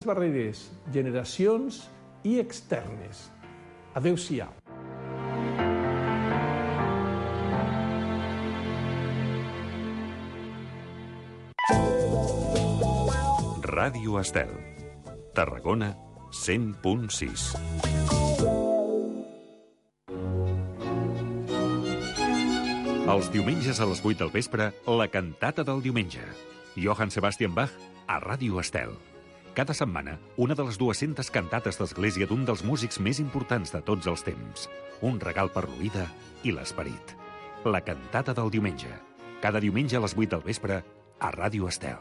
barreres, generacions i externes. Adéu-siau. Ràdio Estel. Tarragona 100.6. Els diumenges a les 8 del vespre, la cantata del diumenge. Johann Sebastian Bach a Ràdio Estel. Cada setmana, una de les 200 cantates d'església d'un dels músics més importants de tots els temps. Un regal per l'oïda i l'esperit. La cantata del diumenge. Cada diumenge a les 8 del vespre a Ràdio Estel.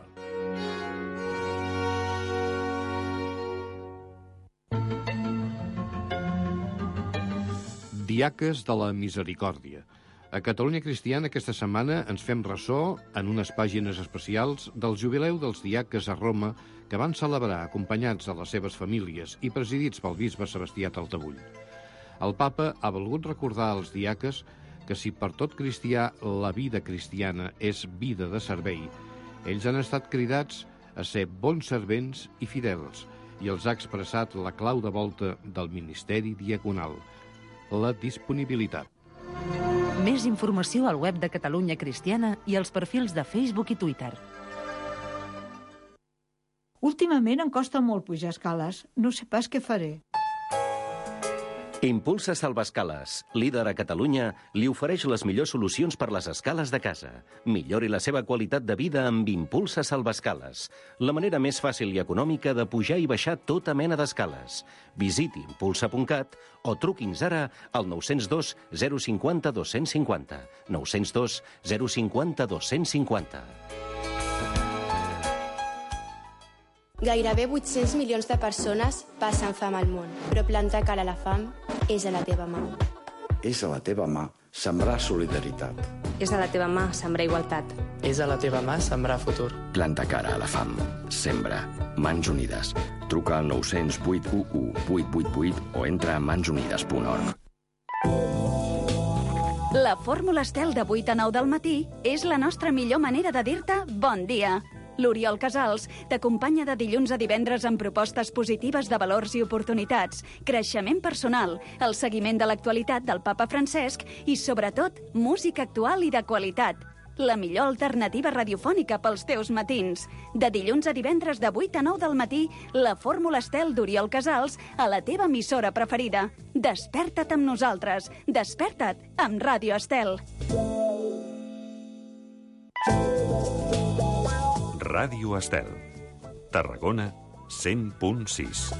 Diaques de la Misericòrdia. A Catalunya Cristiana aquesta setmana ens fem ressò en unes pàgines especials del jubileu dels diaques a Roma que van celebrar acompanyats de les seves famílies i presidits pel bisbe Sebastià Taltabull. El papa ha volgut recordar als diaques que si per tot cristià la vida cristiana és vida de servei, ells han estat cridats a ser bons servents i fidels, i els ha expressat la clau de volta del ministeri diaconal, la disponibilitat. Més informació al web de Catalunya Cristiana i als perfils de Facebook i Twitter. Últimament em costa molt pujar escales. No sé pas què faré. Impulsa Salvaescales, líder a Catalunya, li ofereix les millors solucions per les escales de casa. Millori la seva qualitat de vida amb Impulsa Salvaescales, la manera més fàcil i econòmica de pujar i baixar tota mena d'escales. Visiti impulsa.cat o truqui'ns ara al 902 050 250. 902 050 250. Gairebé 800 milions de persones passen fam al món, però plantar cara a la fam és a la teva mà. És a la teva mà sembrar solidaritat. És a la teva mà sembrar igualtat. És a la teva mà sembrar futur. Planta cara a la fam. Sembra. Mans Unides. Truca al 900 811 888 o entra a mansunides.org. La fórmula Estel de 8 a 9 del matí és la nostra millor manera de dir-te bon dia. L'Oriol Casals t'acompanya de dilluns a divendres amb propostes positives de valors i oportunitats, creixement personal, el seguiment de l'actualitat del papa Francesc i, sobretot, música actual i de qualitat. La millor alternativa radiofònica pels teus matins. De dilluns a divendres de 8 a 9 del matí, la fórmula Estel d'Oriol Casals a la teva emissora preferida. Desperta't amb nosaltres. Desperta't amb Ràdio Estel. Ràdio Estel. Tarragona 100.6.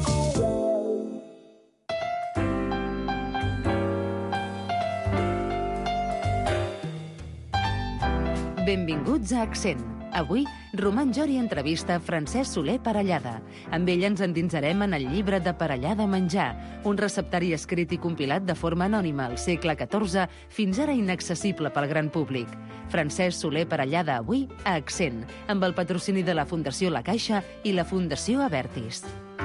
Benvinguts a Accent. Avui, Roman Jori entrevista Francesc Soler Parellada. Amb ell ens endinsarem en el llibre de Parellada Menjar, un receptari escrit i compilat de forma anònima al segle XIV, fins ara inaccessible pel gran públic. Francesc Soler Parellada avui a Accent, amb el patrocini de la Fundació La Caixa i la Fundació Abertis.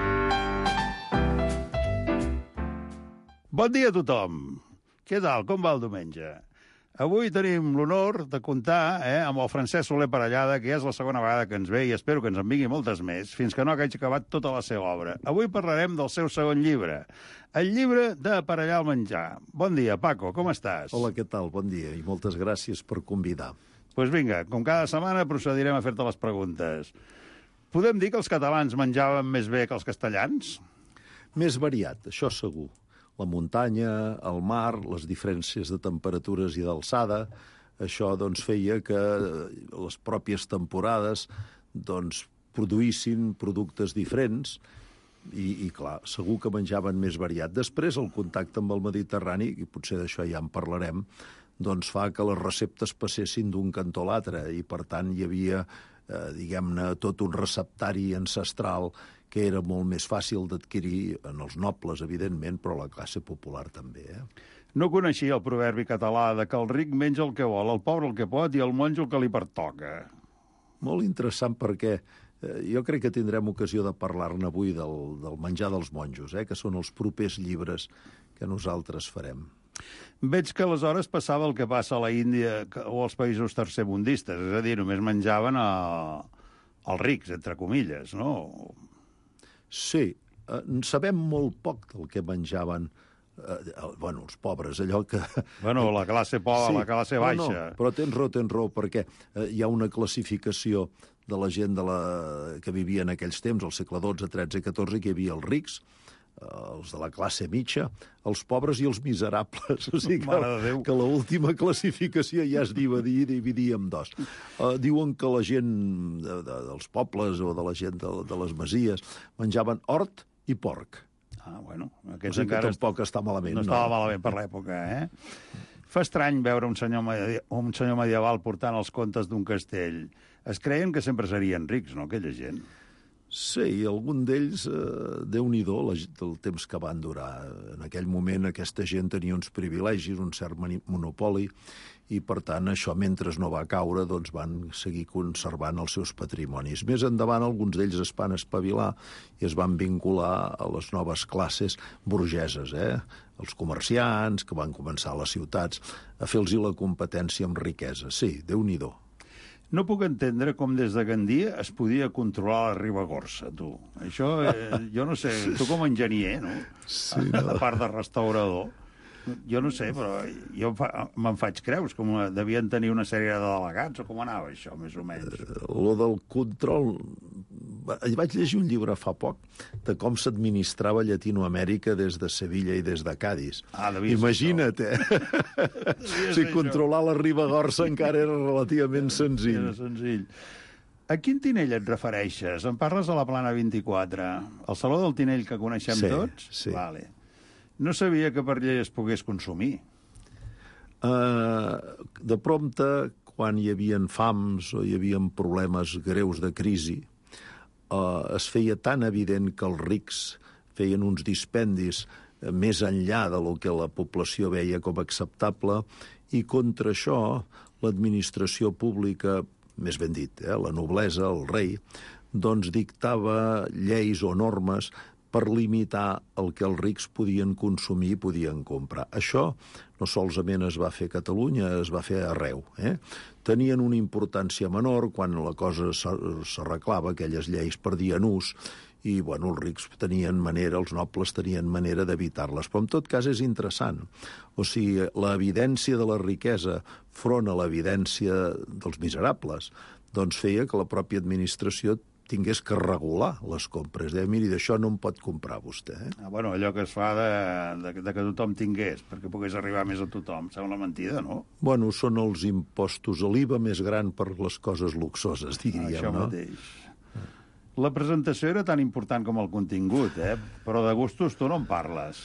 Bon dia a tothom. Què tal? Com va el diumenge? Avui tenim l'honor de comptar amb el Francesc Soler Parellada, que ja és la segona vegada que ens ve i espero que ens en vingui moltes més, fins que no hagi acabat tota la seva obra. Avui parlarem del seu segon llibre, el llibre de Aparellar el menjar. Bon dia, Paco, com estàs? Hola, què tal? Bon dia i moltes gràcies per convidar. Doncs vinga, com cada setmana procedirem a fer-te les preguntes. Podem dir que els catalans menjaven més bé que els castellans? Més variat, això segur. La muntanya, el mar, les diferències de temperatures i d'alçada, això doncs, feia que les pròpies temporades doncs, produïssin productes diferents i clar, segur que menjaven més variat. Després, el contacte amb el Mediterrani, i potser d'això ja en parlarem, doncs fa que les receptes passessin d'un cantó a l'altre i, per tant, hi havia, diguem-ne, tot un receptari ancestral que era molt més fàcil d'adquirir en els nobles, evidentment, però la classe popular també. No coneixia el proverbi català de que el ric menja el que vol, el pobre el que pot i el monjo el que li pertoca. Molt interessant perquè jo crec que tindrem ocasió de parlar-ne avui del menjar dels monjos, que són els propers llibres que nosaltres farem. Veig que aleshores passava el que passa a la Índia o als països tercermundistes, és a dir, només menjaven els rics, entre comilles, no? Sí, sabem molt poc del que menjaven els pobres, allò que... Bueno, la classe pobra, sí. La classe baixa. No, però tens raó, perquè hi ha una classificació de la gent que vivia en aquells temps, al segle XII, XIII i XIV, que hi havia els rics, els de la classe mitja, els pobres i els miserables. O sigui que l'última classificació ja es dividia en dos. Diuen que la gent dels pobles o de la gent de les masies menjaven hort i porc. Bueno, aquests encara tampoc està malament. No estava malament per l'època, Fa estrany veure un senyor medieval portant els contes d'un castell. Es creien que sempre serien rics, no, aquella gent? Sí, algun d'ells, Déu-n'hi-do, el temps que van durar. En aquell moment aquesta gent tenia uns privilegis, un cert monopoli, i per tant això, mentre no va caure, doncs van seguir conservant els seus patrimonis. Més endavant, alguns d'ells es van espavilar i es van vincular a les noves classes burgeses, els comerciants que van començar a les ciutats a fer-los la competència amb riquesa. Sí, Déu-n'hi-do. No puc entendre com des de Gandia es podia controlar la Ribagorça, tu. Això, jo no sé, tu com a enginyer, no? Sí, a part de restaurador. Jo no sé, però jo me'n faig creus, com devien tenir una sèrie de delegats, o com anava això, més o menys? Lo del control... Vaig llegir un llibre fa poc de com s'administrava Llatinoamèrica des de Sevilla i des de Cádiz. Imagina't, Si controlar la Ribagorça encara era relativament senzill. Era senzill. A quin Tinell et refereixes? Em parles a la Plana 24? El Saló del Tinell que coneixem tots? Sí. Vale. No sabia que per llei es pogués consumir. De prompte, quan hi havia fams o hi havia problemes greus de crisi, es feia tan evident que els rics feien uns dispendis més enllà de lo que la població veia com acceptable, i contra això l'administració pública, més ben dit, la noblesa, el rei, doncs dictava lleis o normes per limitar el que els rics podien consumir i podien comprar. Això no solament es va fer a Catalunya, es va fer arreu. Tenien una importància menor quan la cosa s'arreglava, aquelles lleis perdien ús, i els rics tenien manera, els nobles tenien manera d'evitar-les. Però en tot cas és interessant. O sigui, l'evidència de la riquesa front a l'evidència dels miserables, doncs feia que la pròpia administració tingués que regular les compres. Miri, d'això no en pot comprar vostè. Allò que es fa de que tothom tingués, perquè pogués arribar més a tothom. Sembla mentida, no? Són els impostos a l'IVA més gran per les coses luxoses, diríem, no? Això mateix. La presentació era tan important com el contingut, però de gustos tu no en parles.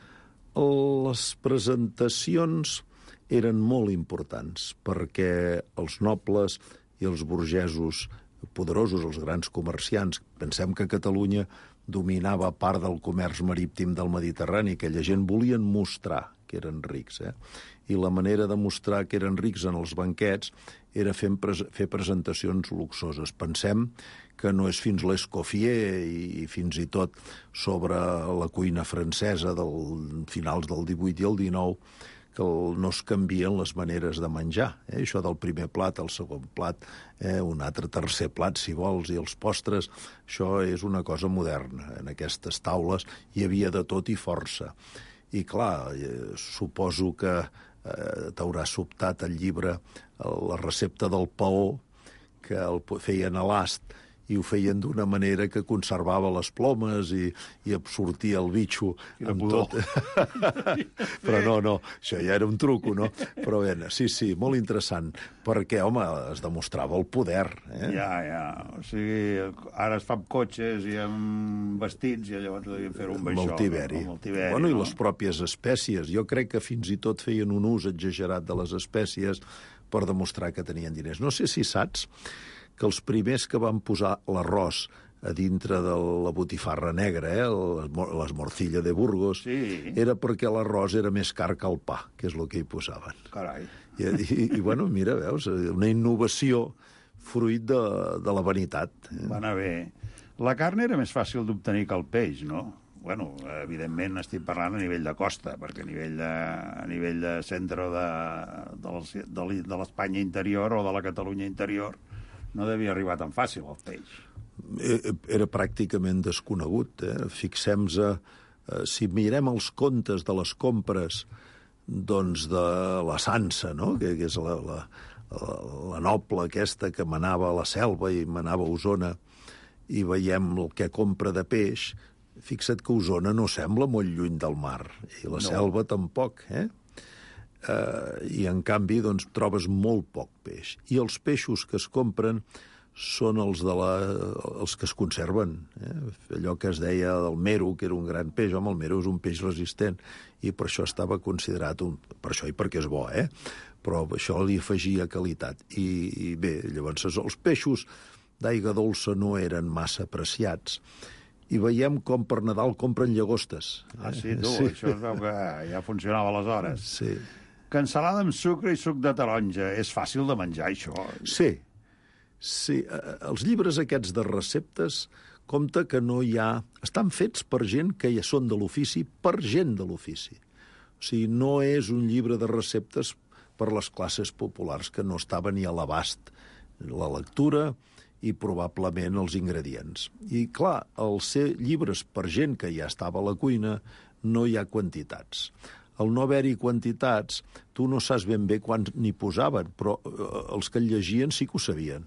Les presentacions eren molt importants, perquè els nobles i els burgesos poderosos, els grans comerciants. Pensem que Catalunya dominava part del comerç marítim del Mediterrani, que la gent volien mostrar que eren rics. I la manera de mostrar que eren rics en els banquets era fer presentacions luxoses. Pensem que no és fins l'Escoffier i fins i tot sobre la cuina francesa del finals del 18 i el 19 que no es canvien les maneres de menjar. Això del primer plat, el segon plat, un altre tercer plat, si vols, i els postres, això és una cosa moderna. En aquestes taules hi havia de tot i força. I clar, suposo que t'haurà sobtat el llibre La recepta del paó, que el feien a l'ast, i ho feien d'una manera que conservava les plomes i absortia el bitxo amb tot. Però no, això ja era un truco, no? Però bé, sí, molt interessant, perquè, home, es demostrava el poder. Ja. O sigui, ara es fa amb cotxes i amb vestits i llavors devien fer-ho amb això. Amb el tiberi. I les pròpies espècies. Jo crec que fins i tot feien un ús exagerat de les espècies per demostrar que tenien diners. No sé si saps que els primers que van posar l'arròs a dintre de la botifarra negra, les morcilla de Burgos, era perquè l'arròs era més car que el pa, que és el que hi posaven. Carai. I mira, veus, una innovació fruit de la vanitat. Va anar bé. La carn era més fàcil d'obtenir que el peix, no? Evidentment estic parlant a nivell de costa, perquè a nivell de centre de l'Espanya interior o de la Catalunya interior no devia arribar tan fàcil el peix. era pràcticament desconegut. Fixem-nos, si mirem els comptes de les compres doncs de la Sansa, no? Que és la noble aquesta que manava a la Selva i manava a Osona, i veiem el que compra de peix, fixa't que Osona no sembla molt lluny del mar, i la Selva tampoc, i en canvi doncs, trobes molt poc peix. I els peixos que es compren són els que es conserven. Allò que es deia del mero, que era un gran peix. Home, el mero és un peix resistent, i per això estava considerat per això i perquè és bo, però això li afegia qualitat. I bé, llavors els peixos d'aigua dolça no eren massa apreciats, i veiem com per Nadal compren llagostes. Sí, això es veu que ja funcionava aleshores. Sí. Cansalada amb sucre i suc de taronja. És fàcil de menjar, això? Sí. Els llibres aquests de receptes compta que no hi ha... Estan fets per gent que ja són de l'ofici, per gent de l'ofici. O sigui, no és un llibre de receptes per les classes populars, que no estaven ni a l'abast la lectura i probablement els ingredients. I, clar, al ser llibres per gent que ja estava a la cuina, no hi ha quantitats. Al no haver-hi quantitats, tu no saps ben bé quants n'hi posaven, però els que el llegien sí que ho sabien.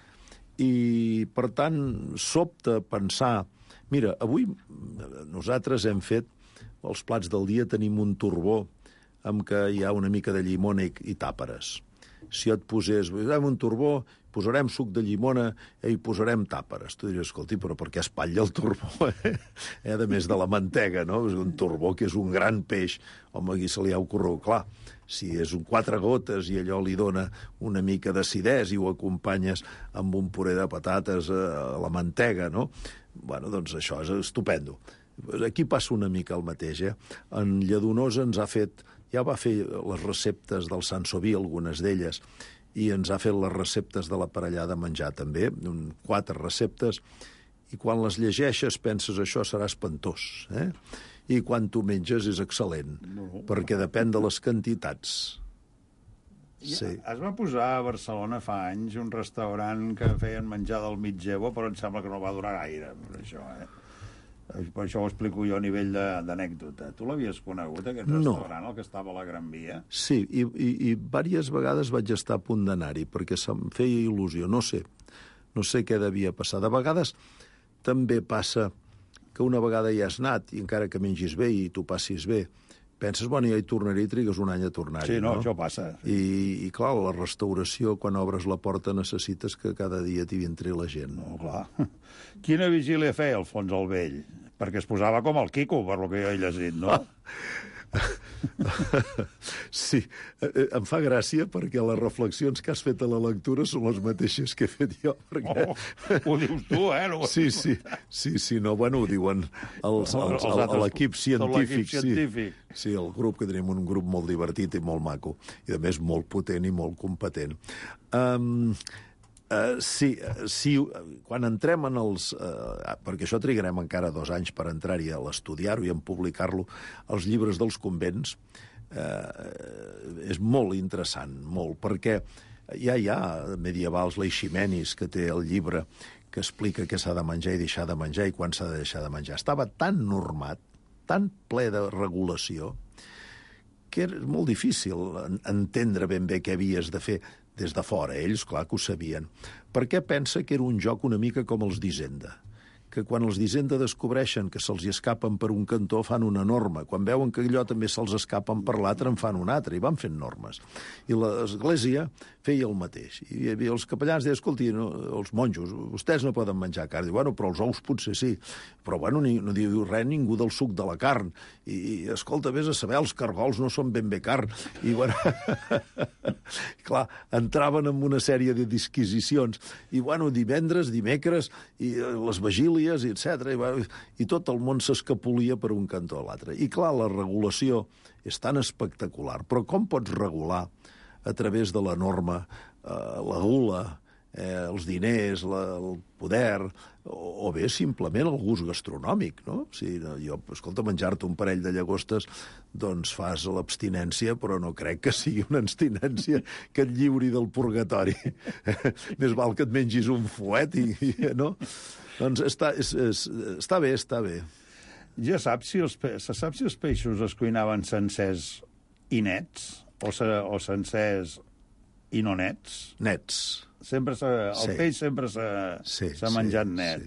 I, per tant, sobta pensar... Mira, avui nosaltres hem fet, els plats del dia tenim un turbó amb què hi ha una mica de llimona i tàperes. Si jo et posés, un turbó, posarem suc de llimona i posarem tàperes. Tu diries, escolti, però per què espatlla el turbó? A més de la mantega, no? És un turbó que és un gran peix. Home, aquí se li ha ocorregut. Clar, si és un 4 gotes i allò li dona una mica d'acidès i ho acompanyes amb un puré de patates a la mantega, no? Bueno, doncs això és estupendo. Aquí passa una mica el mateix, En Lladonosa ens ha fet... Ja va fer les receptes del Sansoví, algunes d'elles, i ens ha fet les receptes de la parellada menjar també, 4 receptes, i quan les llegeixes penses això serà espantós, I quan tu menges és excel·lent, perquè depèn de les quantitats. Sí. Es va posar a Barcelona fa anys un restaurant que feien menjar del mitgevo, però em sembla que no va durar gaire, per això, Per això ho explico jo a nivell d'anècdota. Tu l'havies conegut, aquest restaurant, el que estava a la Gran Via? Sí, i diverses vegades vaig estar a punt d'anar-hi, perquè se'm feia il·lusió. No sé què devia passar. De vegades també passa que una vegada ja has anat, i encara que mengis bé i tu passis bé, penses, bueno, ja hi tornaré i trigues un any a tornar-hi. Sí, no, això passa. I clar, la restauració, quan obres la porta, necessites que cada dia t'hi entri la gent. No, clar. Quina vigília feia Alfons el Vell? Perquè es posava com el Quico, per lo que jo he llegit, no? Sí, em fa gràcia perquè les reflexions que has fet a la lectura són les mateixes que he fet jo. Perquè... ho dius tu, Sí, no, bueno, ho diuen l'equip científic. Sí, el grup, que tenim un grup molt divertit i molt maco, i a més molt potent i molt competent. Sí, quan entrem en els... perquè això trigarem encara 2 anys per entrar-hi a l'estudiar-ho i a publicar-lo, els llibres dels convents, és molt interessant, molt, perquè ja hi ha medievals, l'Eiximenis, que té el llibre que explica què s'ha de menjar i deixar de menjar i quan s'ha de deixar de menjar. Estava tan normat, tan ple de regulació, que era molt difícil entendre ben bé què havies de fer des de fora. Ells, clar, que ho sabien. Perquè pensa que era un joc una mica com els d'Hisenda, que quan els d'Hisenda descobreixen que se'ls escapen per un cantó fan una norma. Quan veuen que allò també se'ls escapen per l'altre en fan una altra, i van fent normes. I l'Església feia el mateix. I hi havia els capellans deien, escolti, els monjos, vostès no poden menjar carn. Diu, bueno, però els ous potser sí. Però, bueno, no diu res ningú del suc de la carn. I escolta, vés a saber, els cargols no són ben bé carn. I, bueno, clar, entraven en una sèrie de disquisicions. I, bueno, divendres, dimecres, i les vigílies, etc. I tot el món s'escapolia per un cantó a l'altre. I, clar, la regulació és tan espectacular. Però com pots regular a través de la norma, la gula els diners, el poder, o bé simplement el gust gastronòmic, no? Jo, escolta, menjar-te un parell de llagostes, doncs fas l'abstinència, però no crec que sigui una abstinència que et lliuri del purgatori. Més val que et mengis un fuet, no? Doncs està bé, està bé. Ja se sap si els peixos es cuinaven sencers i nets, o sencers i no nets? Nets. El peix sempre s'ha menjat net.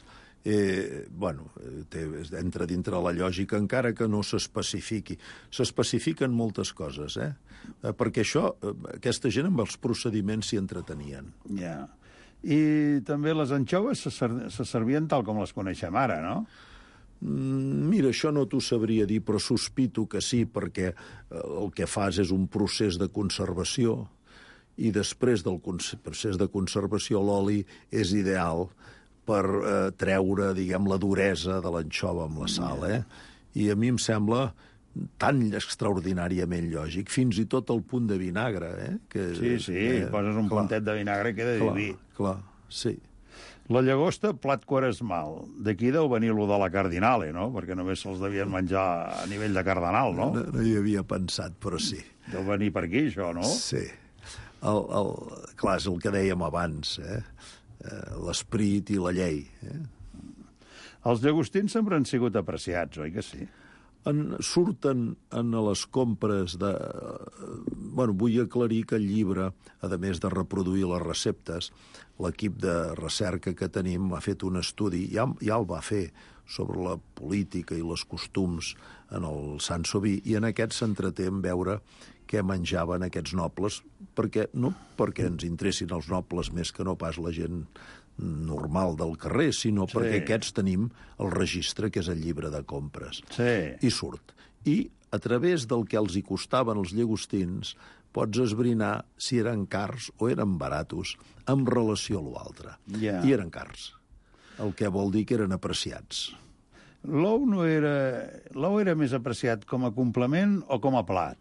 Entra dintre la lògica, encara que no s'especifiqui. S'especifiquen moltes coses, perquè aquesta gent amb els procediments s'hi entretenien. Ja. I també les anxoves se servien tal com les coneixem ara, no? Mira, això no t'ho sabria dir, però sospito que sí, perquè el que fas és un procés de conservació, i després del procés de conservació l'oli és ideal per treure, diguem, la duresa de l'anxova amb la sal, I a mi em sembla tan extraordinàriament lògic, fins i tot al punt de vinagre, Sí, poses un puntet de vinagre i queda diví. Clar, sí. La llagosta, plat quaresmal. D'aquí deu venir lo de la cardinale, no? Perquè només se'ls devien menjar a nivell de cardenal, no? No hi havia pensat, però sí. Deu venir per aquí, això, no? Sí. Clar, és el que dèiem abans, l'esperit i la llei. Els llagostins sempre han sigut apreciats, oi que sí? Surten en les compres de... vull aclarir que el llibre, a més de reproduir les receptes, l'equip de recerca que tenim ha fet un estudi, ja el va fer, sobre la política i els costums en el Sant Soví, i en aquest s'entreté en veure què menjaven aquests nobles, no perquè ens interessin els nobles més que no pas la gent normal del carrer, sinó perquè aquests tenim el registre, que és el llibre de compres. I surt. I a través del que els hi costaven els llagostins pots esbrinar si eren cars o eren baratos en relació a l'altre. I eren cars. El que vol dir que eren apreciats. L'ou era més apreciat com a complement o com a plat?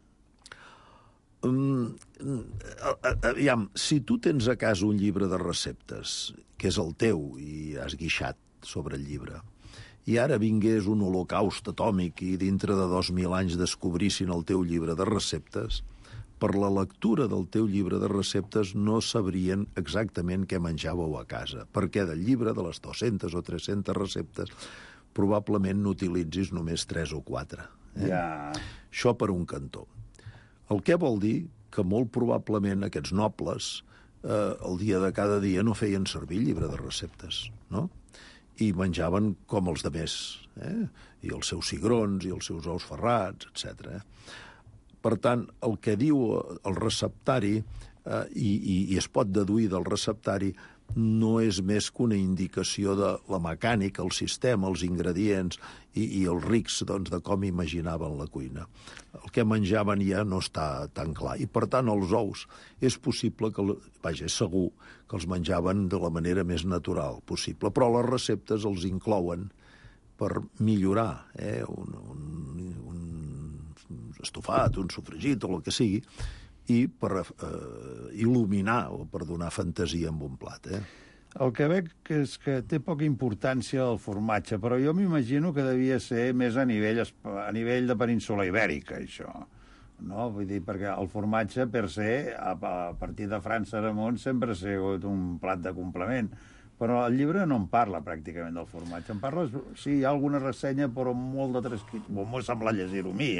Aviam, si tu tens a casa un llibre de receptes, que és el teu, i has guixat sobre el llibre, i ara vingués un holocaust atòmic i dintre de 2.000 anys descobrissin el teu llibre de receptes, per la lectura del teu llibre de receptes no sabrien exactament què menjàveu a casa, perquè del llibre, de les 200 o 300 receptes, probablement n'utilitzis només 3 o 4. Això per un cantó. El que vol dir que molt probablement aquests nobles el dia de cada dia no feien servir el llibre de receptes, no? I menjaven com els demés, i els seus cigrons, i els seus ous ferrats, etc. Per tant, el que diu el receptari, i es pot deduir del receptari, no és més que una indicació de la mecànica, el sistema, els ingredients i els rics de com imaginaven la cuina. El que menjaven ja no està tan clar. I, per tant, els ous és possible que, és segur que els menjaven de la manera més natural possible, però les receptes els inclouen per millorar un estofat, un sofregit o el que sigui, i per il·luminar o per donar fantasia amb un plat. El que veig és que té poca importància el formatge, però jo m'imagino que devia ser més a nivell de península ibèrica, això. No? Vull dir, perquè el formatge, per se, a partir de França damunt, sempre ha sigut un plat de complement. Però el llibre no en parla pràcticament del formatge. En parla, sí, hi ha alguna ressenya, però molt de m'ho sembla llegir-ho a mi,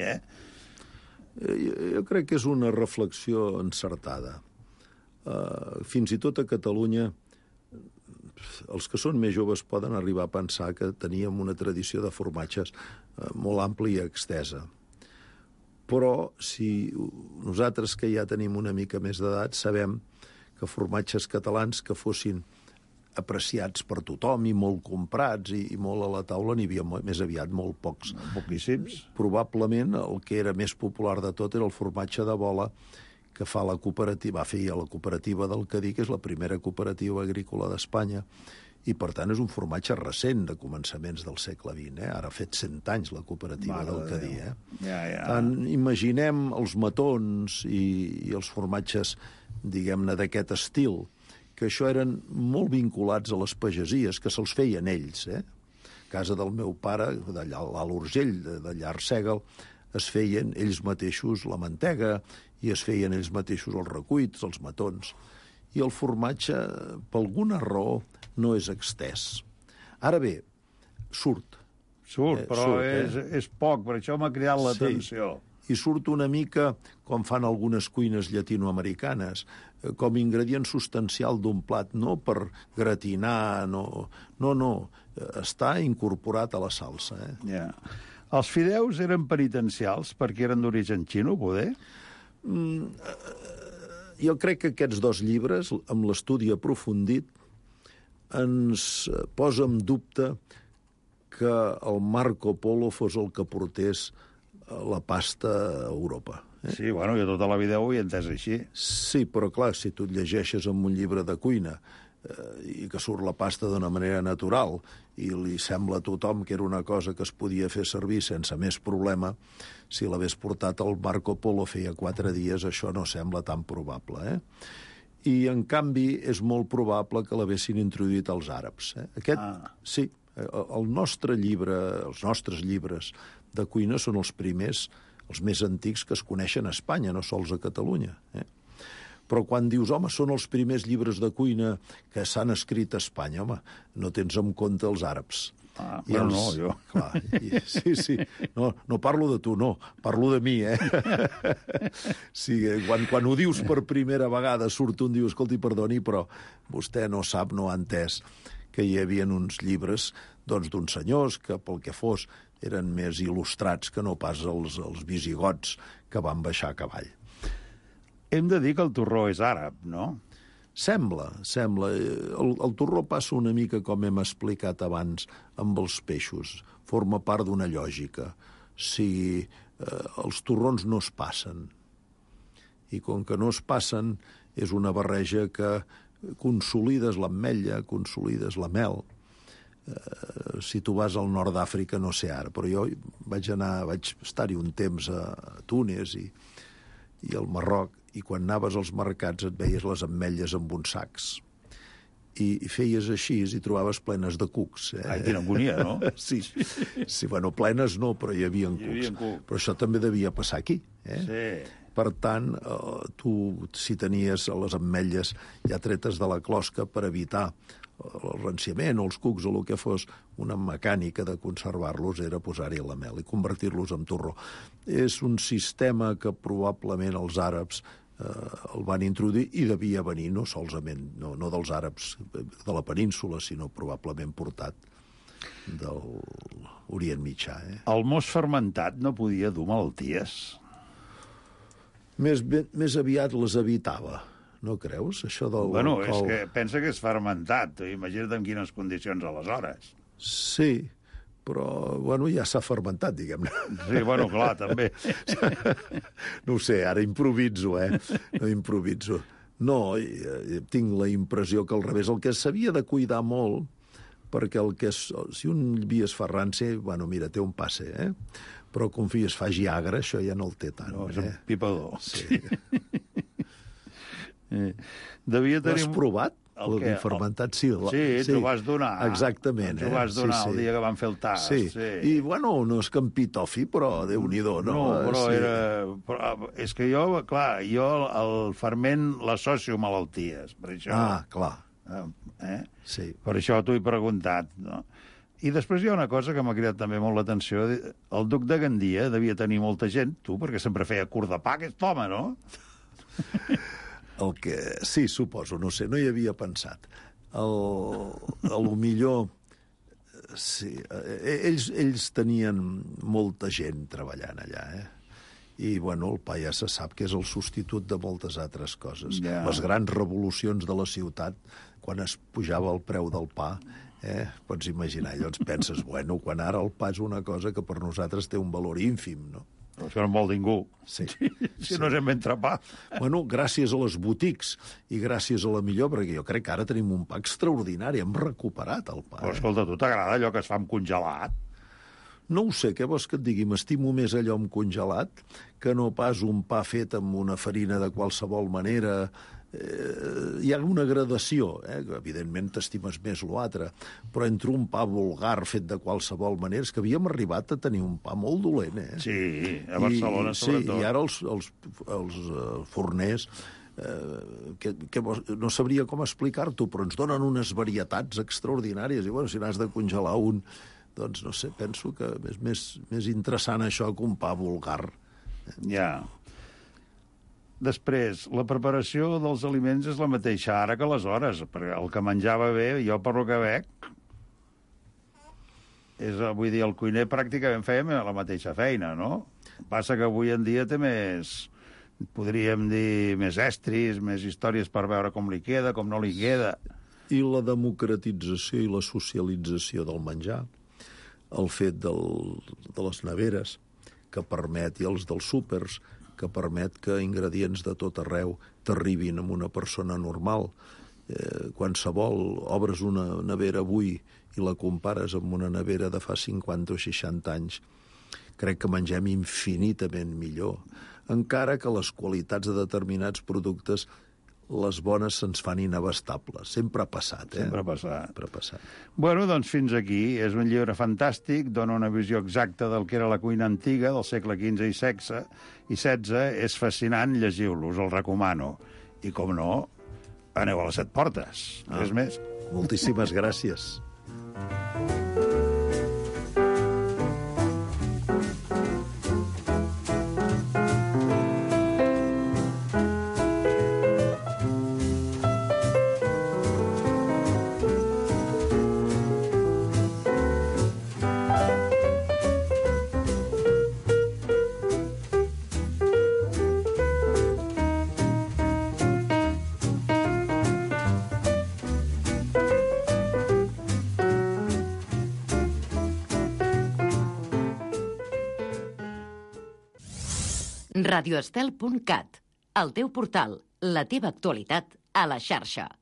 Jo crec que és una reflexió encertada. Fins i tot a Catalunya, els que són més joves poden arribar a pensar que teníem una tradició de formatges molt àmplia i extesa. Però si nosaltres, que ja tenim una mica més d'edat, sabem que formatges catalans que fossin apreciats per tothom i molt comprats i molt a la taula n'hi havia més aviat molt pocs. Poquíssims. Probablement el que era més popular de tot era el formatge de bola que fa la cooperativa, va fer la cooperativa del Cadí, que és la primera cooperativa agrícola d'Espanya, i per tant és un formatge recent de començaments del segle XX. Ara ha fet 100 anys la cooperativa del Cadí. Imaginem els matons i els formatges, diguem-ne, d'aquest estil, que això eren molt vinculats a les pagesies, que se'ls feien ells, casa del meu pare, d'allà a l'Alt Urgell, d'allà a Arsèguel, es feien ells mateixos la mantega i es feien ells mateixos els recuits, els matons. I el formatge, per alguna raó, no és extès. Ara bé, surt. Però és poc, per això m'ha cridat l'atenció. I surt una mica com fan algunes cuines llatinoamericanes, com ingredient substancial d'un plat, no per gratinar, no, està incorporat a la salsa. Els fideus eren penitencials perquè eren d'origen xino, poder? Jo crec que aquests dos llibres, amb l'estudi aprofundit, ens posa en dubte que el Marco Polo fos el que portés la pasta a Europa. Sí, bueno, jo tota la vida ho he entès així. Sí, però clar, si tu et llegeixes en un llibre de cuina i que surt la pasta d'una manera natural i li sembla a tothom que era una cosa que es podia fer servir sense més problema, si l'hagués portat el Marco Polo feia 4 dies, això no sembla tan probable, I, en canvi, és molt probable que l'haguessin introduït els àrabs. Sí, els nostres llibres de cuina són els primers, els més antics que es coneixen a Espanya, no sols a Catalunya. Però quan dius, home, són els primers llibres de cuina que s'han escrit a Espanya, home, no tens en compte els àrabs. Però no, jo. Clar, sí. No parlo de tu, no. Parlo de mi, Sí, quan ho dius per primera vegada, surt un, diu, escolti, perdoni, però vostè no sap, no ha entès que hi havia uns llibres d'uns senyors que, pel que fos, eren més il·lustrats que no pas els visigots que van baixar a cavall. Hem de dir que el torró és àrab, no? Sembla. El torró passa una mica, com hem explicat abans, amb els peixos. Forma part d'una lògica. Si els torrons no es passen. I com que no es passen, és una barreja que consolides l'ametlla, consolides la mel. Si tu vas al nord d'Àfrica, no sé ara, però jo vaig estar-hi un temps a Túnez i al Marroc, i quan anaves als mercats et veies les ametlles amb uns sacs. I feies així i trobaves plenes de cucs. Ai, quina agonia, no? Sí, bueno, plenes no, però hi havia cucs. Però això també devia passar aquí. Sí. Per tant, tu, si tenies les ametlles ja tretes de la closca per evitar el ranciament o els cucs o el que fos, una mecànica de conservar-los era posar-hi la mel i convertir-los en torró. És un sistema que probablement els àrabs el van introduir i devia venir no solament, no dels àrabs de la península, sinó probablement portat de l'Orient Mitjà. El mos fermentat no podia dur malalties? Més aviat les evitava. No creus, això del... Bueno, és que pensa que és fermentat. Imagina't en quines condicions aleshores. Sí, però, bueno, ja s'ha fermentat, diguem-ne. Sí, bueno, clar, també. No ho sé, ara improviso, No improviso. No, tinc la impressió que al revés, el que s'havia de cuidar molt, perquè si un vi es fa ranci, bueno, mira, té un passe, Però com es faci agre, això ja no el té tant. No, és un pipador. Sí. Devia tenir... L'has provat? El fermentat, sí. Sí, t'ho vas donar. Exactament. T'ho vas donar el dia que vam fer el tast. Sí. I, bueno, no és campitofi, però Déu-n'hi-do, no? No, però era... Però és que jo, clar, el ferment l'associo a malalties, per això... Ah, clar. Sí. Per això t'ho he preguntat, no? I després hi ha una cosa que m'ha cridat també molt l'atenció. El duc de Gandia devia tenir molta gent, tu, perquè sempre feia curt de pa, aquest home, no? Sí, suposo, no sé, no hi havia pensat. A lo millor... Sí, ells tenien molta gent treballant allà, I, bueno, el pa ja se sap que és el substitut de moltes altres coses. Yeah. Les grans revolucions de la ciutat, quan es pujava el preu del pa, pots imaginar, llavors penses, bueno, quan ara el pa és una cosa que per nosaltres té un valor ínfim, no? Però això no en vol ningú. Sí. Si no és ben trepar. Bueno, gràcies a les botics i gràcies a la millor, perquè jo crec que ara tenim un pa extraordinari, hem recuperat el pa. Però escolta, tu t'agrada allò que es fa amb congelat? No ho sé, què vols que et digui? M'estimo més allò amb congelat que no pas un pa fet amb una farina de qualsevol manera hi ha una gradació, que evidentment t'estimes més l'altre, però entre un pa vulgar fet de qualsevol manera, és que havíem arribat a tenir un pa molt dolent, Sí, a Barcelona, sobretot. Sí, i ara els forners, que no sabria com explicar-t'ho, però ens donen unes varietats extraordinàries, i bueno, si n'has de congelar un, doncs no sé, penso que és més interessant això que un pa vulgar. Ja. Després, la preparació dels aliments és la mateixa ara que aleshores, perquè el que menjava bé, jo per lo que veig, vull dir, el cuiner pràcticament feia la mateixa feina, no? Passa que avui en dia té més, podríem dir, més estris, més històries per veure com li queda, com no li queda. I la democratització i la socialització del menjar, el fet de les neveres, que permet, i els dels súpers, que permet que ingredients de tot arreu t'arribin a una persona normal. Qualsevol, obres una nevera avui i la compares amb una nevera de fa 50 o 60 anys, crec que mengem infinitament millor, encara que les qualitats de determinats productes, les bones se'ns fan inabastables. Sempre ha passat, Sempre ha passat. Sempre ha passat. Bueno, doncs fins aquí. És un llibre fantàstic, dona una visió exacta del que era la cuina antiga del segle XV i XVI. És fascinant, llegiu-lo, us el recomano. I, com no, aneu a les 7 portes. Res més. Moltíssimes gràcies. radioestel.cat, el teu portal, la teva actualitat a la xarxa.